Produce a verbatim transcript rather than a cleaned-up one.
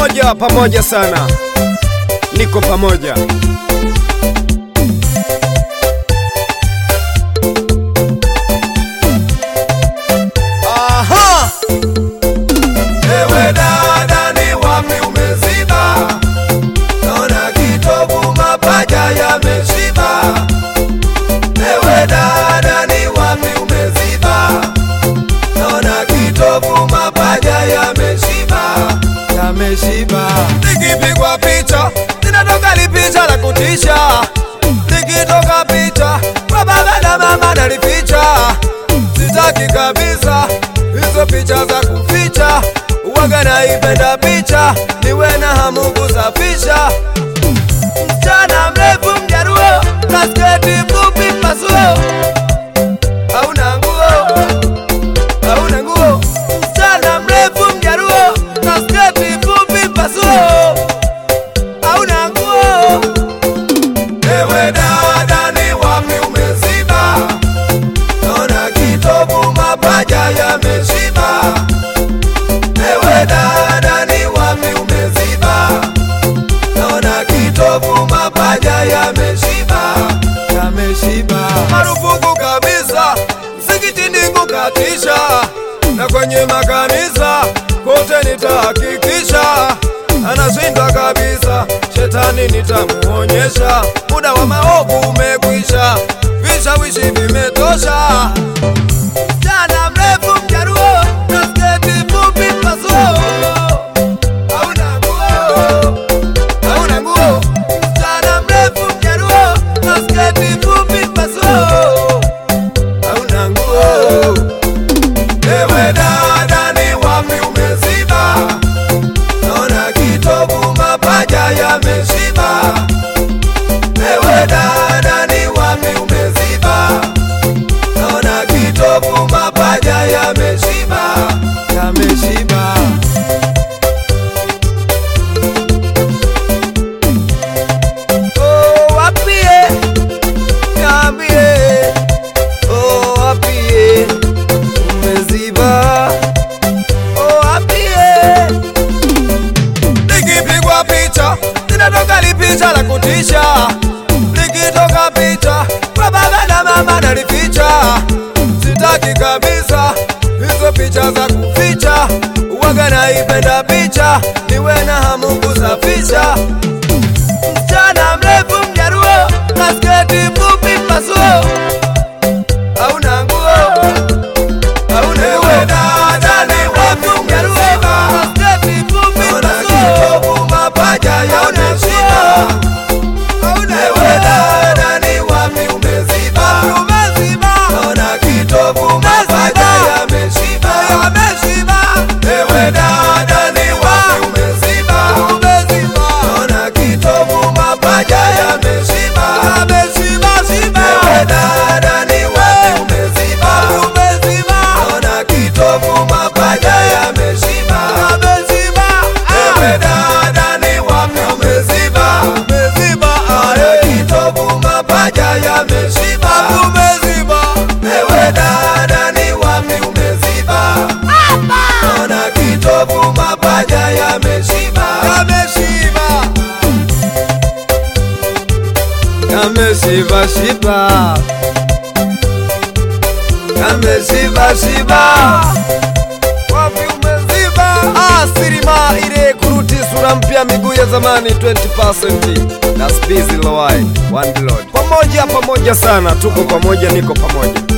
Pamoja pamoja sana, niko pamoja. Aha! Ewe dada ni wapi umeziba? Naona kitovu mapaja yameshiba. Ewe dada ni wapi umeziba? Naona kitovu mapaja yameshiba. Yameshiba. Nikipigwa picha ninatoka li picha la kutisha. Nikitoka picha baba na mama nalificha. Sitaki kabisa hizo picha za kuficha. Uwaga naipenda picha, niwe na hamu kusafisha. Msichana mrefu mjaruo, na sketi fupi pasuo. Hauna nguo, hauna nguo. Msichana mrefu mjaruo, na sketi fupi pasuo. Hauna nguo. Ewe dada ni wapi umeziba? Naona kitovu mapaja yameshiba. Ewe dada ni wapi umeziba? Naona kitovu mapaja yameshiba. Yameshiba. Marufuku kabisa msikitini kukatisha, na kwenye makanisa kote nitahakikisha. Anashinda kabisa shetani nitamuonyesha. Muda wa maovu umekwisha, vishawishi vimetosha. Msichana mrefu mjaruo, na sketi fupi pasuo. Hauna nguo, hauna nguo. Msichana mrefu mjaruo, na sketi fupi pasuo. Hauna nguo. Ewe dada ni wapi umeziba? Naona kitovu mapaja yameshiba. Ewe dada ni wapi umeziba? Naona kitovu mapaja yameshiba. Yameshiba. Oh wapie, niambie. Oh wapie umeziba. Oh wapie. Nikipigwa picha ninatoka li picha la kutisha. Nikitoka picha baba na mama nalificha. Sitaki kabisa hizo picha za kuficha. Uwaga naipenda picha, niwe na hamu kusafisha. Msichana mrefu mjaruo, na sketi fupi pasuo. Hauna nguo, hauna nguo. Ewe dada ni wapi umeziba? Na sketi fupi pasuo. Kitovu mapaja yameshiba. Ewe dada ni wapi umeziba? Naona kitovu mapaja yameshiba. Ewe dada ni wapi umeziba? Naona kitovu mapaja yameshiba. Ewe dada ni wapi umeziba? Naona kitovu mapaja yameshiba. Ewe dada ni wapi umeziba? Naona kitovu mapaja yameshiba. Ewe dada ni wapi umeziba? Naona kitovu mapaja yameshiba. Yameshiba shiba. Yameshiba shiba. Wapi umeziba? Ah, sirima ile kuruti sura mpya miguu ya zamani twenty percent. That's busy Lowai, one blood. Pamoja pamoja sana, tuko pamoja, niko pamoja.